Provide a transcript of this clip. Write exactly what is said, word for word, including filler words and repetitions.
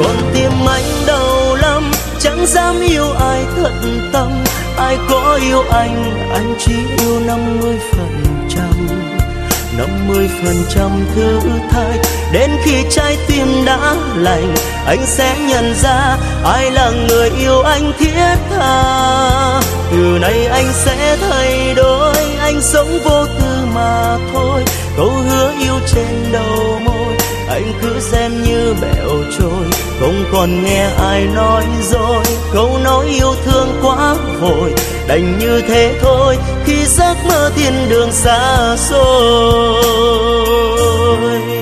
còn tim anh đau lắm, chẳng dám yêu ai thật tâm. Ai có yêu anh, anh chỉ yêu năm mươi phần trăm. Năm mươi phần trăm thử thách, đến khi trái tim đã lành, anh sẽ nhận ra ai là người yêu anh thiết tha. Từ nay anh sẽ thay đổi, anh sống vô tư mà thôi. Câu hứa yêu trên đầu môi, anh cứ xem như bẹo trôi. Không còn nghe ai nói dối, câu nói yêu thương quá vội. Đành như thế thôi, khi giấc mơ thiên đường xa xôi.